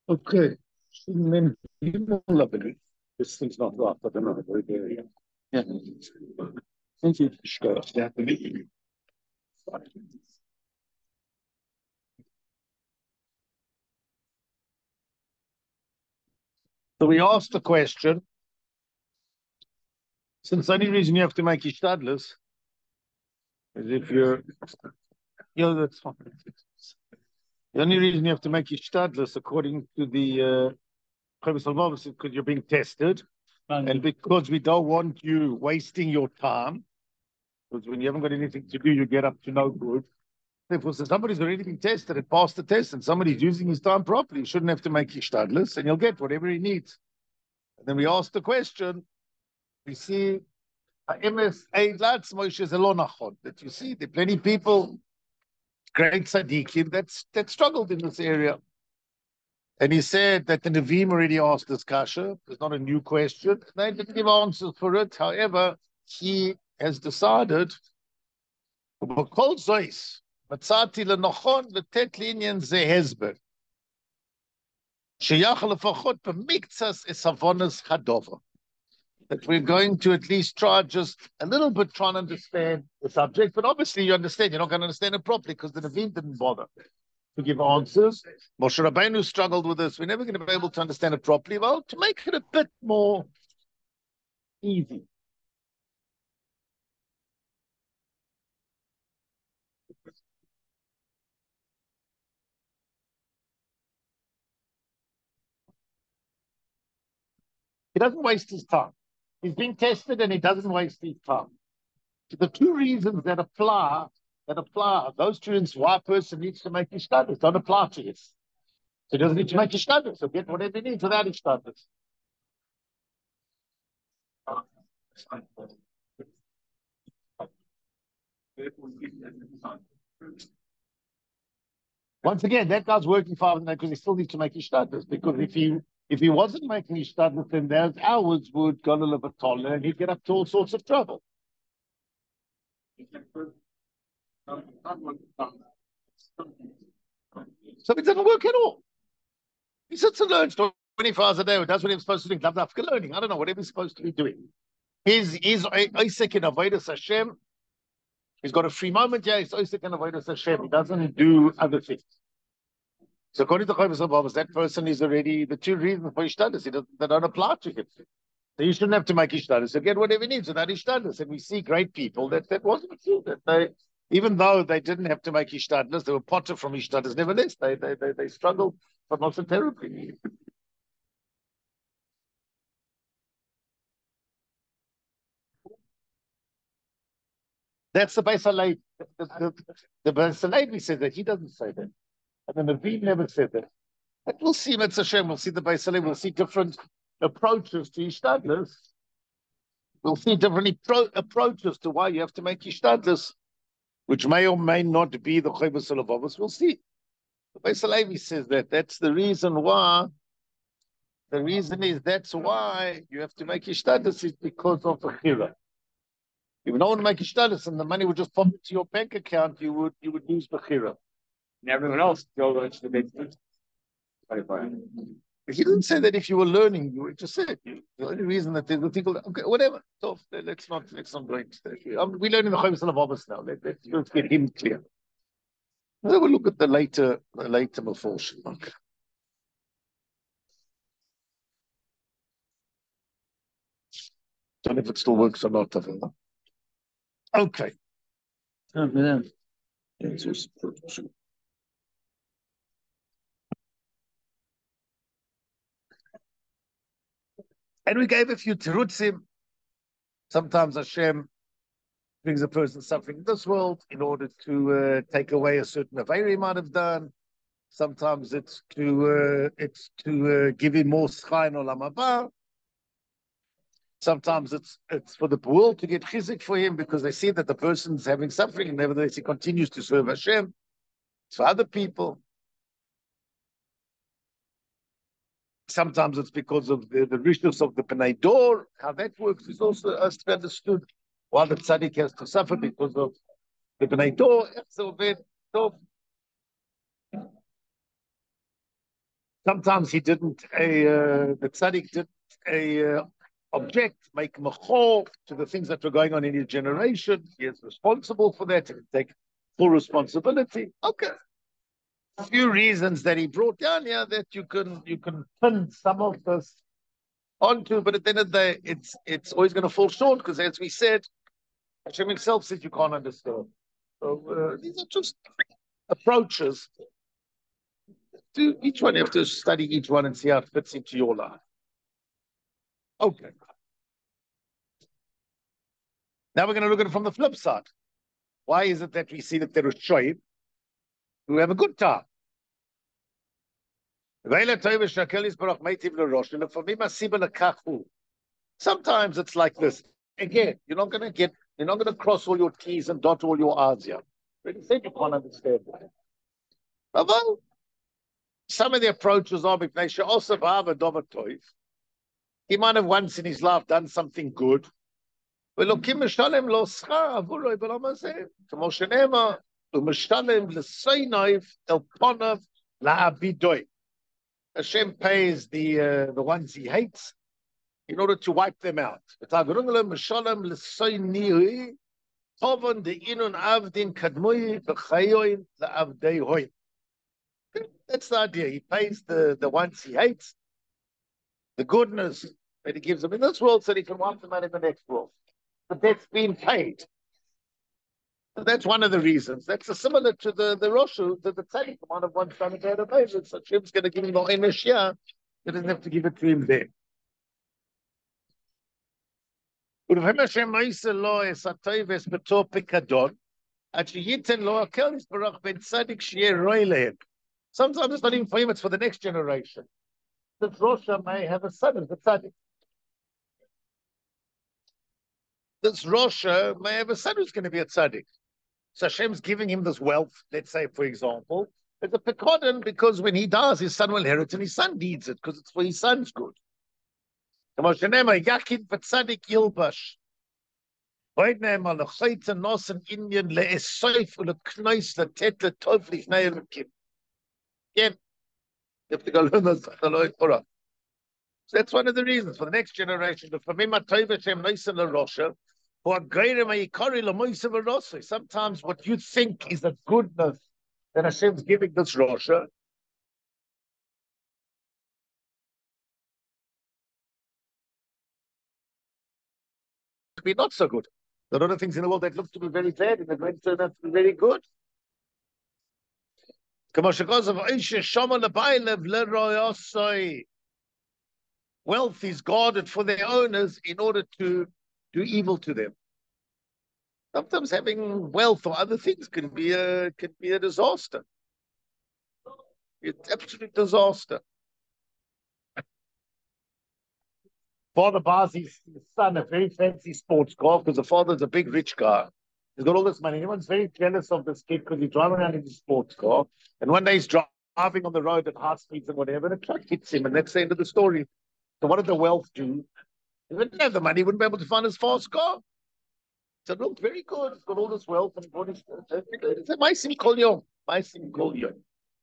Okay. And then you love it. This thing's not right, but I don't know. Yeah. Thank you. Sure. Yeah. So we asked the question, since the only reason you have to make ishtadlus is if you're, that's fine. The only reason you have to make ishtadlus, according to the Chavis al-Vavos, is because you're being tested, and because we don't want you wasting your time, because when you haven't got anything to do, you get up to no good. Therefore, so somebody's already been tested and passed the test, and somebody's using his time properly, he shouldn't have to make ishtadlus, and he'll get whatever he needs. And then we ask the question, we see MS Eidlatz Moshe Zelonachon, that you see there are plenty of people, great tzaddikim, that struggled in this area. And he said that the Nevi'im already asked this kasha. It's not a new question. They didn't give answers for it. However, he has decided, B'kol zois, מצאתי לנכון לתת לעניין זה הסבר, שייך לפחות במקצת עיזבונס הדובר. That we're going to at least try just a little bit trying to understand the subject, but obviously you understand, you're not going to understand it properly because the Nevi'im didn't bother to give answers. Moshe Rabbeinu struggled with this. We're never going to be able to understand it properly. Well, to make it a bit more easy. He doesn't waste his time. He's being tested and he doesn't waste his time. So the two reasons that apply, those two reasons why a person needs to make his status don't apply to it. So he doesn't need to make his status. So get whatever he needs without his status. Once again, that guy's working 5 hours because he still needs to make his status. Because if he wasn't making his status, then those hours would go to live a taller and he'd get up to all sorts of trouble. So it doesn't work at all. He sits and learns 24 hours a day, does what he's supposed to do, loves African learning. I don't know, whatever he's supposed to be doing. He's Isaac in Avodas Hashem. He's got a free moment, yeah, he's Isaac in Avodas Hashem. He doesn't do other things. So according to Chavis al-Vavos, that person is already the two reasons for Ishtadus. They don't apply to him. So you shouldn't have to make Ishtadus. So get whatever he needs without Ishtadus. And we see great people that wasn't true. That they, even though they didn't have to make Ishtadus, they were potter from Ishtadus. Nevertheless, they struggled, but not so terribly. That's the Beis Halevi. The Beis Halevi says that. He doesn't say that. And the Navi never said that. But we'll see, Mitzvah Hashem, we'll see the Beis Halevi, we'll see different approaches to Ishtadlus. We'll see different approaches to why you have to make Ishtadlus, which may or may not be the Chavis al-Vavos. We'll see. The Beis Halevi says that. That's the reason why. The reason is that's why you have to make Ishtadlus is because of the Chira. If you don't want to make Ishtadlus and the money would just pop into your bank account, you would lose the Chira. And everyone else go to the big food. He didn't say that if you were learning, you just said the only reason that the people, okay, whatever. So let's not go into that. We're learning the Chavis al-Vavos now. Let's get him clear. Then we'll look at the later Meforshim. Okay. Don't know if it still works or not. Okay. And we gave a few terutzim. Sometimes Hashem brings a person suffering in this world in order to take away a certain avera he might have done. Sometimes it's to give him more schai in olam haba. Sometimes it's for the world to get chizik for him because they see that the person's having suffering and nevertheless he continues to serve Hashem. It's for other people. Sometimes it's because of the rishus of the Bnei Dor. How that works is also has to be understood. Why the tzaddik has to suffer because of the Bnei Dor. Sometimes he didn't, the tzaddik didn't object, make machor to the things that were going on in his generation. He is responsible for that and take full responsibility. Okay. A few reasons that he brought down here that you can pin some of this onto, but at the end of the day, it's always going to fall short because, as we said, Hashem himself said you can't understand. So these are just approaches. To each one, you have to study each one and see how it fits into your life. Okay. Now we're going to look at it from the flip side. Why is it that we see that there is shoyim who have a good time? Sometimes it's like this. Again, you're not going to cross all your T's and dot all your R's here. Already said you can't understand that. But some of the approaches are he might have once in his life done something good. Hashem pays the ones he hates in order to wipe them out. That's the idea. He pays the ones he hates, the goodness that he gives them in this world so he can wipe them out in the next world. But that's been paid. So that's one of the reasons. That's similar to the Roshu, the tzaddik, the one of one son of God. So Hashem's going to give him the Einish here. He doesn't have to give it to him there. Sometimes it's not even for him, it's for the next generation. The Rosha may have a son as the tzaddik. This Rosha may have a son who's going to be a tzaddik. So Hashem's giving him this wealth, let's say, for example. It's a pekodin because when he dies, his son will inherit and his son needs it because it's for his son's good. Yakin v'tzadik yilbash. Again, you have to go learn this. So that's one of the reasons for the next generation. Sometimes what you think is a goodness that Hashem's giving this Rosha, to be not so good. There are other things in the world that look to be very bad and they're going to turn out to be very good. Wealth is guarded for their owners in order to do evil to them. Sometimes having wealth or other things can be a disaster. It's absolute disaster. Father buys his son a very fancy sports car because the father's a big rich guy. He's got all this money. Everyone's very jealous of this kid because he's driving around in his sports car. And one day he's driving on the road at high speeds and whatever, and a truck hits him, and that's the end of the story. So what did the wealth do? He didn't have the money, he wouldn't be able to find his fast car. So it looked very good. He's got all this wealth and got his. It's a Maisim Kol Yom. Maisim Kol Yom.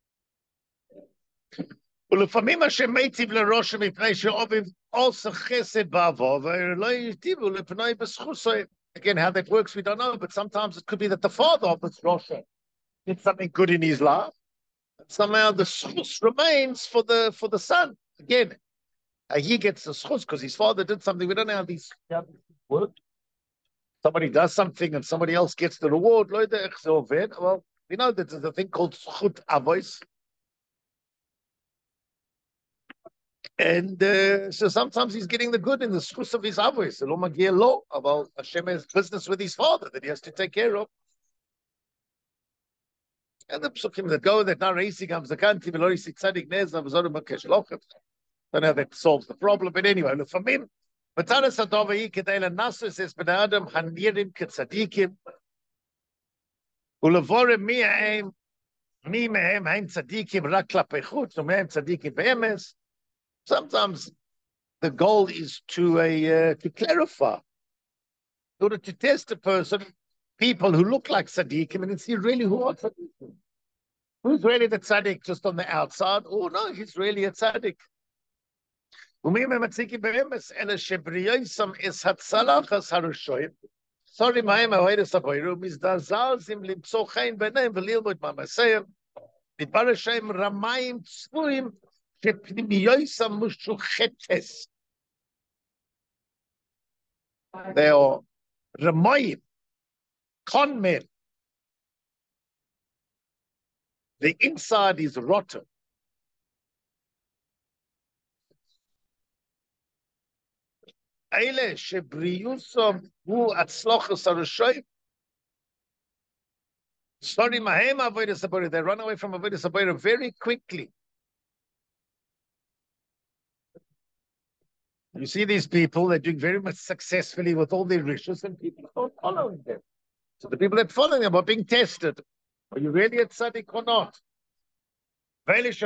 ולפעמים השם מיטיב לראש מפני שאוביב also chesed ba'avo ולא ייטיבו לפני בזכוסו. Again, how that works, we don't know, but sometimes it could be that the father of this Rosha did something good in his life, and somehow the schus remains for the son. Again, he gets the schus because his father did something. We don't know how these work. Somebody does something and somebody else gets the reward. Well, we know that there's a thing called schut avois. And so sometimes he's getting the good in the schus of his avois. About Hashem has business with his father that he has to take care of. And the psukim that go that now racing comes the country, don't know how that solves the problem, but anyway, for me, Matanas Adova Kedela Nasus is Ben Adam Hanirim Ketzadikim. Ulavore mi mehem haim tzadikim rak klape chutz, umehem tzadikim be'emes. Sometimes the goal is to clarify, in order to test a person, people who look like tzaddikim, and see really who are tzaddikim. Who's really the tzaddik just on the outside? Oh no, he's really a tzaddik. Sorry, my heute Saboyru is da Zalzim Limsochain Benem Velilmut Mamaseim. Mit Barashem Ramaim Tzvuim Shepnimiyoisam Mushuchetes. They are Ramayim, con men. The inside is rotten. Eile shebriyusam hu atzlochus arushoyim. Sorry, mahem avodas habayra. They run away from avodas habayra very quickly. You see these people, they're doing very much successfully with all their riches, and people are not following them. So the people that follow them are being tested. Are you really a tzaddik or not? They're those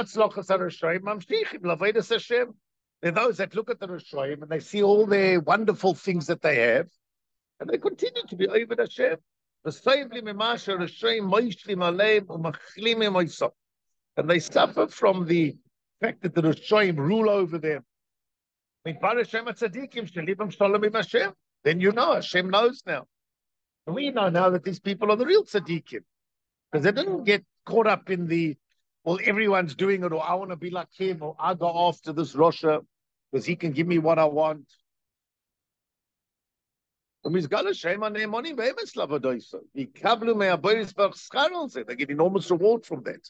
that look at the Rishoyim and they see all their wonderful things that they have, and they continue to be over Hashem. And they suffer from the fact that the Rishoyim rule over them. Then you know, Hashem knows now. And we know now that these people are the real tzaddikim. Because they didn't get caught up in the, well, everyone's doing it, or I want to be like him, or I go after this Russia because he can give me what I want. They get enormous reward from that.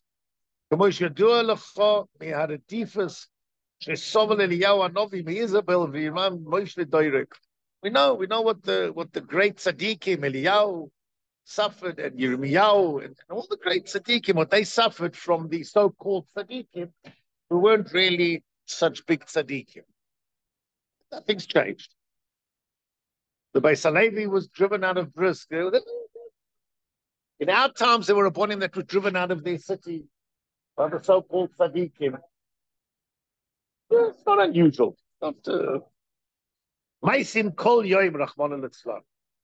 We know what the great tzaddikim, Eliyahu, suffered, and Yirmiyahu, and all the great tzaddikim, what they suffered from the so-called tzaddikim, who weren't really such big tzaddikim. Nothing's changed. The Beis Halevi was driven out of Brisk. In our times, there were Rabbonim that were driven out of their city by the so-called tzaddikim. It's not unusual. It's not Maisim kol yoim Rahman al-Islam.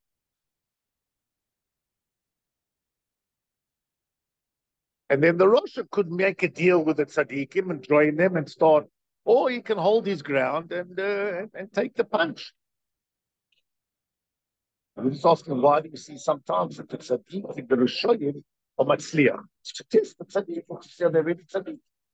And then the Rosh could make a deal with the tzaddikim and join them and start, or he can hold his ground and take the punch. I'm just asking, why do you see sometimes that the tzaddikim, the Rishoyim, are matzliach? To test the tzaddikim to see they're really tzaddikim.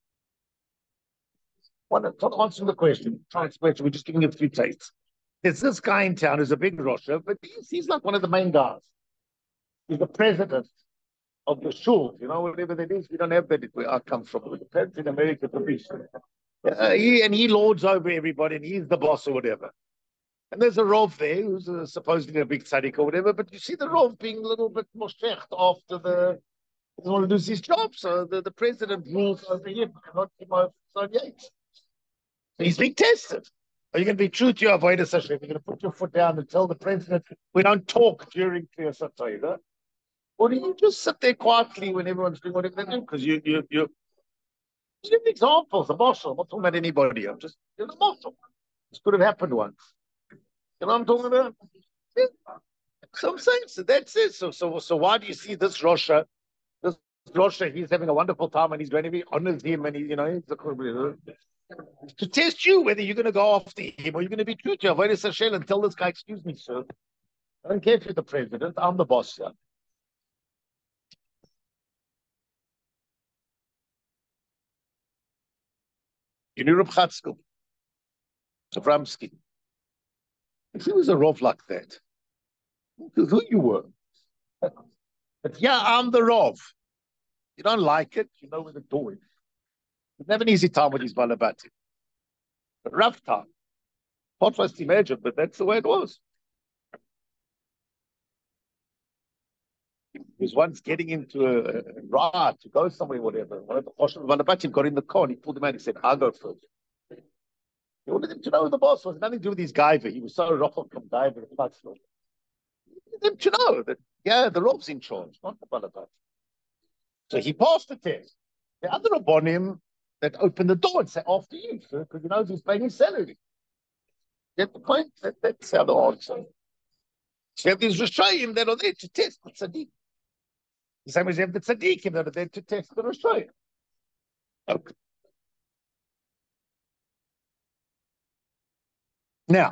Not answering the question, trying to explain, we're just giving you a few tastes. There's this guy in town who's a big Rosh, but he's like one of the main guys. He's the president of the shul, whatever that is. We don't have that where I come from. It depends in America, the beast. He lords over everybody, and he's the boss or whatever. And there's a Rov there who's supposedly a big tzaddik or whatever, but you see the Rov being a little bit moshecht after he doesn't want to lose his job, so the president rules over him, not him over his own yates. So he's being tested. Are you going to be true to your avodas Hashem? You're going to put your foot down and tell the president, we don't talk during Kriyas HaTorah? Or do you just sit there quietly when everyone's doing whatever they do? Because you give examples, a marshal. I'm not talking about anybody. I'm just, a marshal. This could have happened once. You know what I'm talking about? Yeah. So I'm saying, so that's it. So why do you see this Rosh? This Rosh, he's having a wonderful time and he's going to be honors him and he's to test you whether you're going to go after him or you're going to be true to Avodas Hashem and tell this guy, excuse me, sir, I don't care if you're the president, I'm the boss here. You knew Reb Chatzkel, Avramsky. If he was a Rov like that, who you were. But yeah, I'm the Rov. You don't like it, you know where the door is. You have an easy time with his Balabati. A rough time. Hard for us to imagine, but that's the way it was. He was once getting into a ride to go somewhere, whatever. One of the Balabati got in the car and he pulled him out and he said, I'll go first. He wanted him to know who the boss was. Nothing to do with his Gaiva. He was so rough from Gaiva. He wanted him to know that, yeah, the Rov's in charge, not the Balabati. So he passed the test. The other Rabbonim that opened the door and say, after you, sir, because he knows he's paying his salary. Get the point? That's how the answer. So you have these Rishayim that are there to test the tzaddik. The same as you have the tzaddikim that are there to test the Rishoyim. Okay. Now,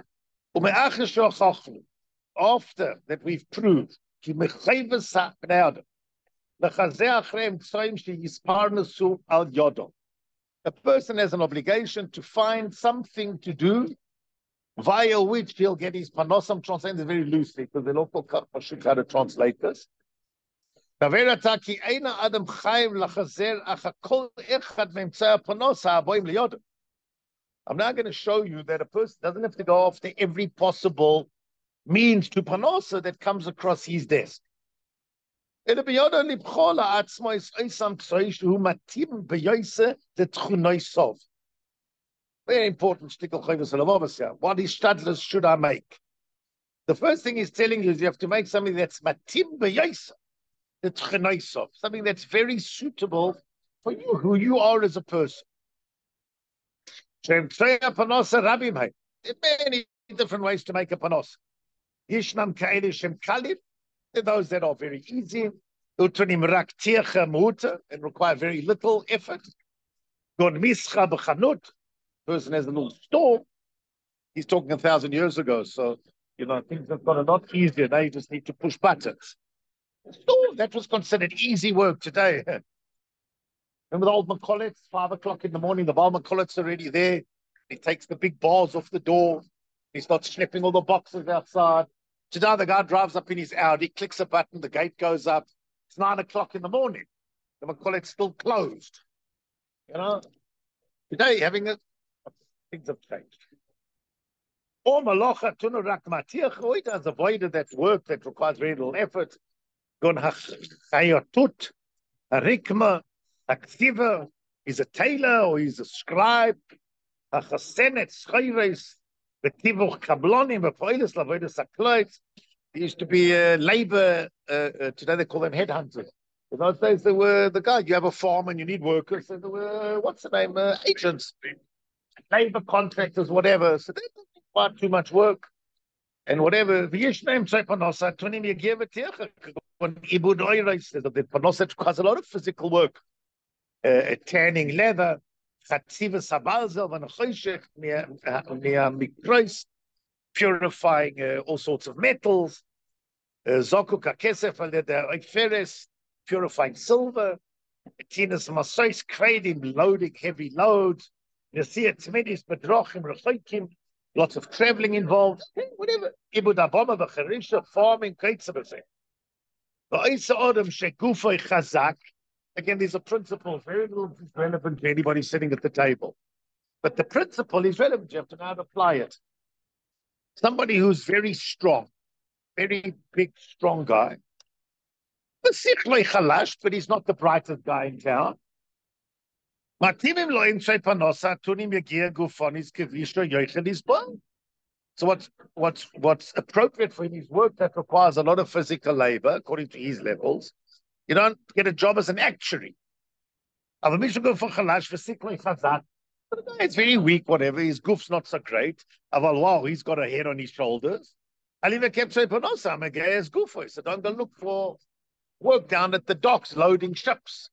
after that we've proved, a person has an obligation to find something to do via which he'll get his panos. I'm translating this very loosely because they'll all how to translate this. I'm now going to show you that a person doesn't have to go after every possible means to panosa that comes across his desk. Very important. What ishtadlus should I make? The first thing he's telling you is you have to make something that's matim b'yosa, something that's very suitable for you, who you are as a person. There are many different ways to make a panos. Yishnam ka'ele shem kalif, those that are very easy, and require very little effort. Person has a little store. He's talking 1,000 years ago, so things have got a lot easier. Now you just need to push buttons. Store, that was considered easy work today. Remember the old Makolets, 5 o'clock in the morning, the Baal Makolet's already there. He takes the big bars off the door. He starts schlepping all the boxes outside. Today the guy drives up in his Audi, clicks a button, the gate goes up. It's 9 o'clock in the morning. The Makolet's still closed. Today things have changed. Or Malacha Tunurak Matiach has avoided that work that requires very little effort. Gon Hachayatut, a Rikma, a Ktiva, he's a tailor or he's a scribe, a Chasenet, Schayres, the Tivuch Kablonim, the Poilis, Lavoidus Akloitz. He used to be labor, today they call them headhunters. In those days, they were the guy. You have a farm and you need workers, and there were, what's the name, agents, labor contractors, whatever. So they don't require too much work and whatever. The panosa requires a lot of physical work, tanning leather, purifying all sorts of metals, purifying silver, Tinas Masois, creating, loading heavy loads. You see it, lots of traveling involved, whatever. Ibud Abama, the Charisha, farming, again, these are principles, very little relevant to anybody sitting at the table. But the principle is relevant. You have to know how to apply it. Somebody who's very strong, very big, strong guy, but he's not the brightest guy in town. So what's appropriate for him is work that requires a lot of physical labor according to his levels. You don't get a job as an actuary. It's very weak, whatever. His goof's not so great. Wow, he's got a head on his shoulders. So don't go look for work down at the docks loading ships.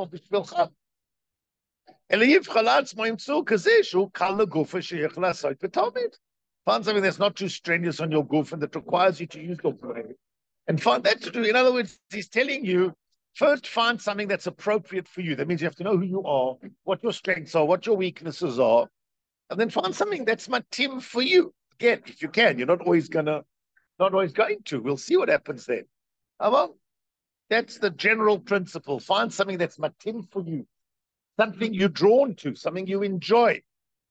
Find something that's not too strenuous on your goof and that requires you to use your brain. And find that to do. In other words, he's telling you, first find something that's appropriate for you. That means you have to know who you are, what your strengths are, what your weaknesses are, and then find something that's matim for you. Again, if you can, you're not always going to. We'll see what happens then. Well, that's the general principle. Find something that's matim for you, something you're drawn to, something you enjoy.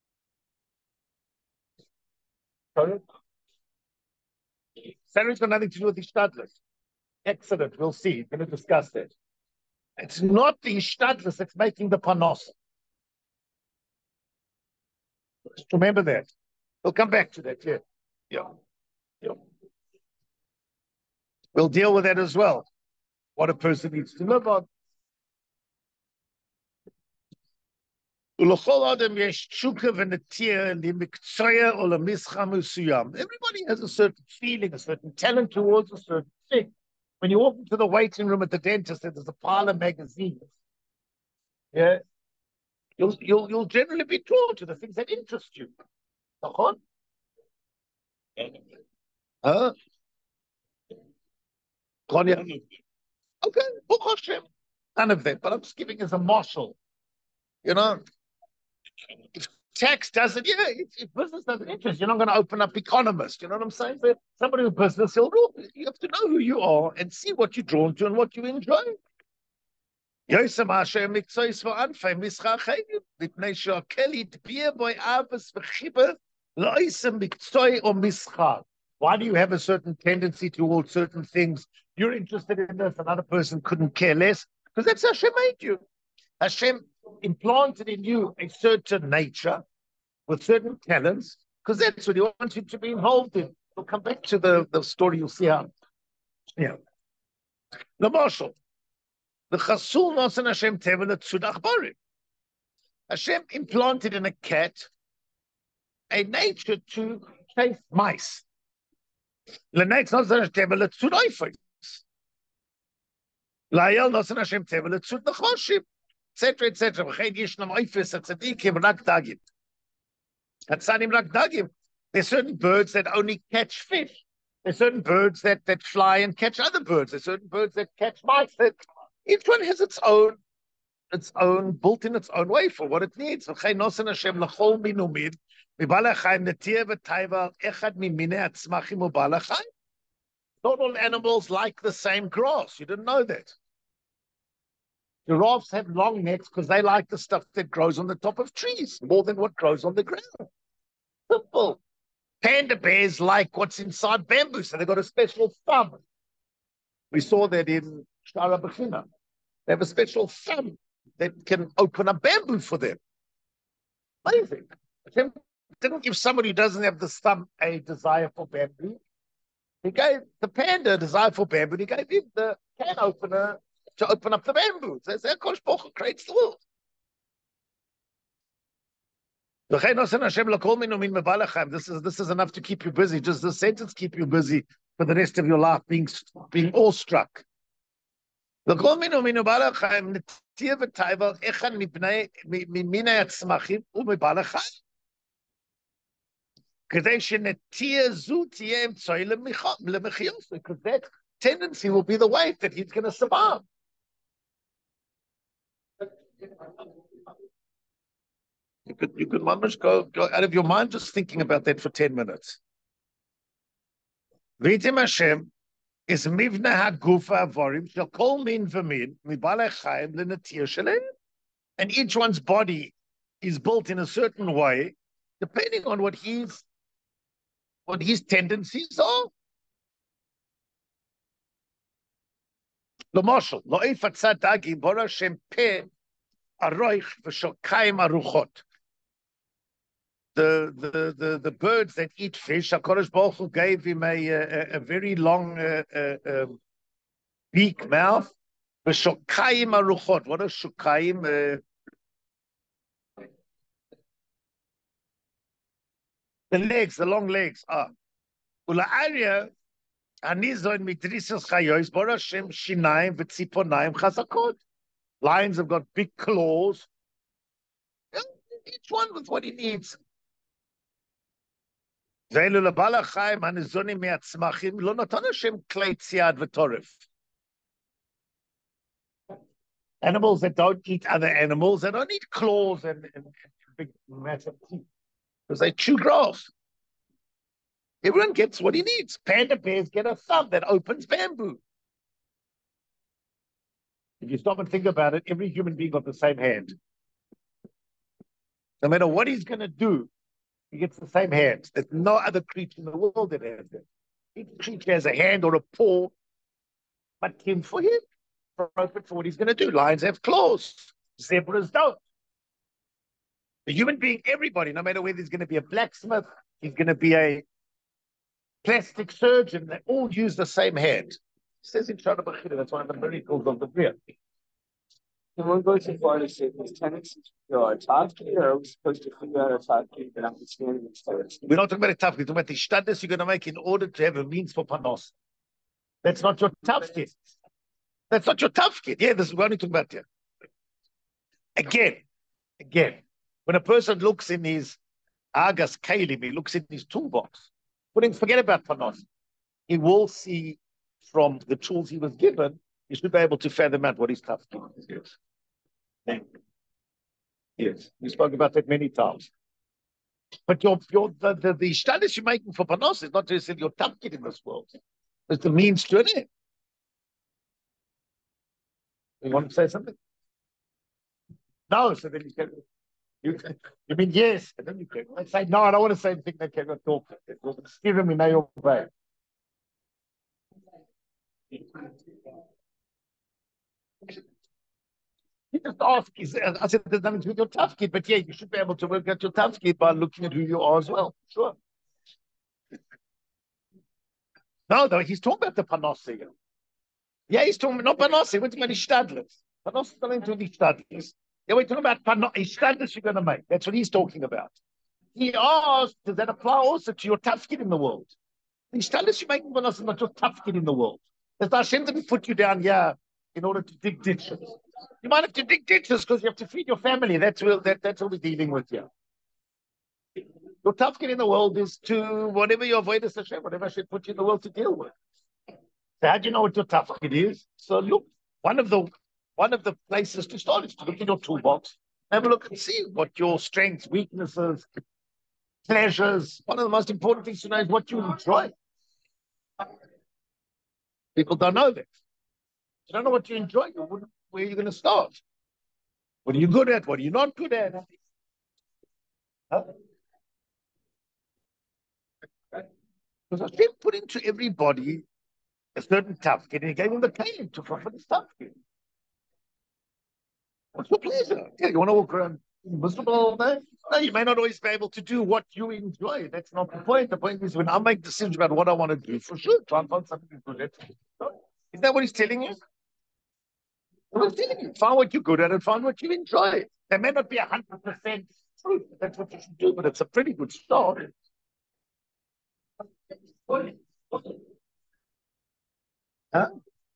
Sorry? Salary's got nothing to do with the Ishtadlus. Excellent, we'll see. We're going to discuss that. It's not the Ishtadlus that's making the panos. Just remember that. We'll come back to that, yeah. We'll deal with that as well. What a person needs to live on. Everybody has a certain feeling, a certain talent towards a certain thing. When you walk into the waiting room at the dentist and there's a pile of magazines, yeah, you'll generally be drawn to the things that interest you. Huh? Okay, none of that, but I'm just giving as a marshal. You know, if tax doesn't, if business doesn't interest, you're not going to open up Economist. You know what I'm saying? But somebody with business, you have to know who you are and see what you're drawn to and what you enjoy. Yosem Hashem Mikzois for Anfang Mischachayim, Mipnei Shokeli Dbir Boy Abbas V'Chiber Loisem Mikzoi or Mischach. Why do you have a certain tendency towards certain things? You're interested in this, another person couldn't care less, because that's how Hashem made you. Hashem implanted in you a certain nature with certain talents, because that's what He wants you to be involved in. We'll come back to the story, you'll see how. Yeah. The marshal. The Chasul Nosan Hashem Tevelet Tzudach Barim. Hashem implanted in a cat a nature to chase mice. L'neitz Nosan Hashem Tevelet Tzudoifos. La'ayel Nosan Hashem Tevelet Tzud Nechoshim. Etc. Etc. V'chein Yishnam Oifis Atzadikim Rak Dagim. Atzanim Rak Dagim. There's certain birds that only catch fish. There's certain birds that fly and catch other birds. There's certain birds that catch mice. Each one has its own built in its own way for what it needs. Not all animals like the same grass. You didn't know that. Giraffes have long necks because they like the stuff that grows on the top of trees more than what grows on the ground. Simple. Panda bears like what's inside bamboo, so they've got a special thumb. We saw that in Shara Bechina. They have a special thumb that can open up bamboo for them. Amazing. Hashem didn't give somebody who doesn't have this thumb a desire for bamboo. He gave the panda a desire for bamboo. He gave him the can opener to open up the bamboo. That's how Kosh Baruch creates the world. This is enough to keep you busy. Just this sentence keep you busy for the rest of your life, being awestruck. Because that tendency will be the way that he's going to survive. You could almost go out of your mind just thinking about that for 10 minutes. V'yitim Hashem is mivna hagufa avorim shall kol min v'min mibalei chayim l'natir shalem, and each one's body is built in a certain way depending on what his tendencies are. L'moshel lo ifatzat dagim bora Hashem peh aroich v'shokayim aruchot. The birds that eat fish, HaKadosh Baruch Hu gave him a very long beak mouth. V'shokayim aruchot. What are shokayim? The legs, the long legs. Ula'arya anizoin mitrisas chayos bora Hashem shinayim v'tziponayim chazakot. Lions have got big claws. Each one with what he needs. Animals that don't eat other animals, they don't need claws and big massive teeth because they chew grass. Everyone gets what he needs. Panda bears get a thumb that opens bamboo. If you stop and think about it, every human being got the same hand. No matter what he's going to do, he gets the same hands. There's no other creature in the world that has that. Each creature has a hand or a paw, but him for him, appropriate for what he's going to do. Lions have claws. Zebras don't. The human being, everybody, no matter whether he's going to be a blacksmith, he's going to be a plastic surgeon, they all use the same hand. It says in Shara Bechina, that's one of the miracles of the Bria. Can one go so far to say these tendencies are tafki, or are we supposed to figure out a tafki and understanding it first? We're not talking about a tafki, we're talking about the shtadlis you're going to make in order to have a means for panos. That's not your tough kid. That's not your tough kid. Yeah, this is what we're talking about here. Again, when a person looks in his Argus Kalim, he looks in his toolbox. Forget about Panos. He will see from the tools he was given, he should be able to fathom out what his tough kid is. Yes, we spoke about that many times. But the status you're making for Panos is not to say your tough kid in this world. It's the means to an end. You want to say something? No, so then you mean yes, and then you can. I say no, I don't want to say anything that cannot talk. Excuse me, now you're obey. You just ask. I said there's nothing to do with your tough kid, but yeah, you should be able to work out your tough kid by looking at who you are as well. Sure. No, though, he's talking about the Panos here. Yeah, he's talking not Panos, we're talking about Ishtadlis. Panos is talking to the Ishtadlis. Yeah, we're talking about Ishtadlis you're going to make. That's what he's talking about. He asked, does that apply also to your tough kid in the world? The Ishtadlis you're making Panos is not your tough kid in the world. Does Hashem didn't put you down here in order to dig ditches? You might have to dig ditches because you have to feed your family. That's what we're dealing with here. Your tough kid in the world is to whatever you avoid as Hashem, whatever Hashem put you in the world to deal with. So how do you know what your tough kid is? So look, one of the places to start is to look in your toolbox, have a look and see what your strengths, weaknesses, pleasures. One of the most important things to know is what you enjoy. People don't know that. You don't know what you enjoy. Where are you going to start? What are you good at? What are you not good at? Huh? Because Hashem put into everybody a certain tough kid, and he gave him the cane to fulfill his tough kid. What's your pleasure? Yeah, you want to walk around miserable all day? No, you may not always be able to do what you enjoy. That's not the point. The point is when I make decisions about what I want to do, for sure, try and find something good at. Is that what he's telling you? He's telling you, find what you're good at and find what you enjoy. There may not be 100% truth. That's what you should do, but it's a pretty good start. Huh?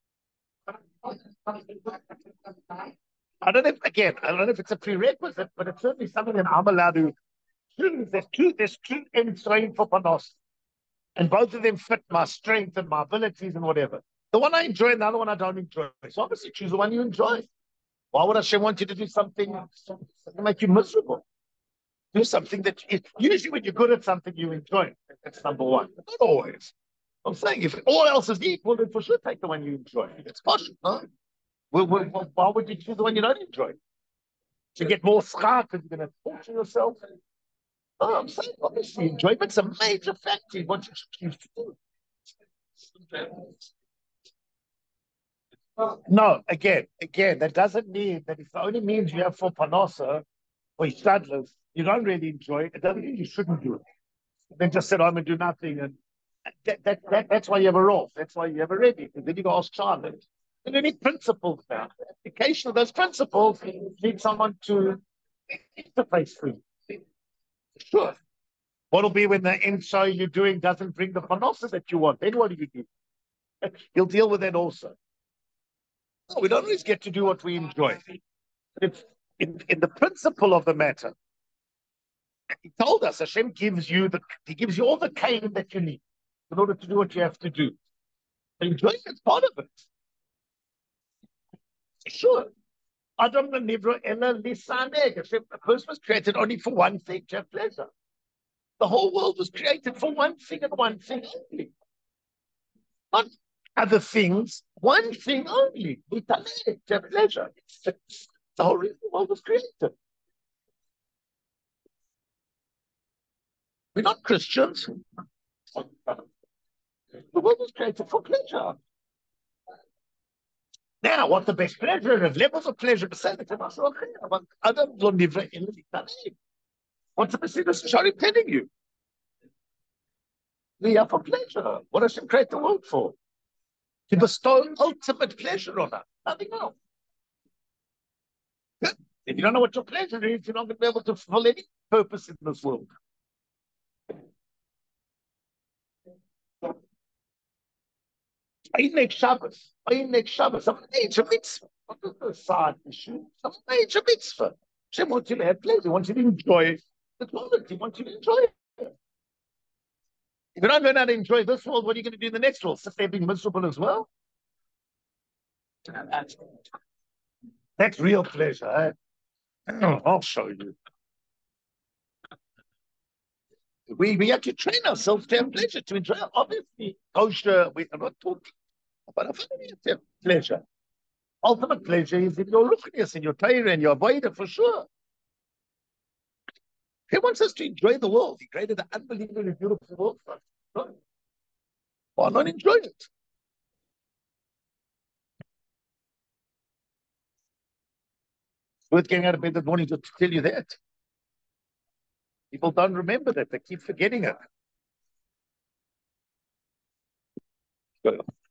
I don't know if it's a prerequisite, but it's certainly something that I'm allowed to choose. There's two ends for Panos, and both of them fit my strength and my abilities and whatever. The one I enjoy and the other one I don't enjoy. So obviously choose the one you enjoy. Why would Hashem want you to do something that make you miserable? Do something that usually when you're good at something you enjoy. That's number one. But not always. I'm saying if all else is equal, then for sure take the one you enjoy. It's possible, no? Why would you choose the one you don't enjoy? To get more schar because you're going to torture yourself? Oh, I'm saying obviously enjoyment's a major factor in what you choose to do. No, again, that doesn't mean that if the only means you have for Panosa or Ishtadlis, you don't really enjoy it. It doesn't mean you shouldn't do it. Then just sit home and do nothing. And that's why you have a role. That's why you have a Rebbe. And then you go ask Charlotte. And you need principles now. The application of those principles need someone to interface through. Sure. What'll be when the inside you're doing doesn't bring the panosa that you want? Then what do you do? You'll deal with that also. No, we don't always get to do what we enjoy. It's in the principle of the matter. He told us Hashem gives you all the cane that you need in order to do what you have to do. Enjoyment's part of it. Sure. Adam Nivra Ella Lisaneg. A person was created only for one thing, to have pleasure. The whole world was created for one thing and one thing only. Not other things, one thing only. To have pleasure. The whole reason the world was created. We're not Christians. The world was created for pleasure. Now, what the best pleasure of levels of pleasure? What's the Messiah Sharif telling you? We are for pleasure. What does Hashem create the world for? To bestow ultimate pleasure on us. Nothing else. If you don't know what your pleasure is, you're not going to be able to fulfill any purpose in this world. Einik Shabbos. Einik Shabbos. A major mitzvah. Not a side issue. A major mitzvah. Hashem wants you to have pleasure. He wants you to enjoy the moment. He wants you to enjoy it. If you're not going to enjoy this world, what are you going to do in the next world? Sit there being miserable as well? That's real pleasure. I'll show you. We have to train ourselves to have pleasure, to enjoy it. Obviously, kosher, we're not talking about a family to have pleasure. Ultimate pleasure is in your ruchnius, in your Torah, and your avodah for sure. He wants us to enjoy the world. He created an unbelievably beautiful world for us. Why not enjoy it? It's worth getting out of bed that morning just to tell you that. People don't remember that. They keep forgetting it.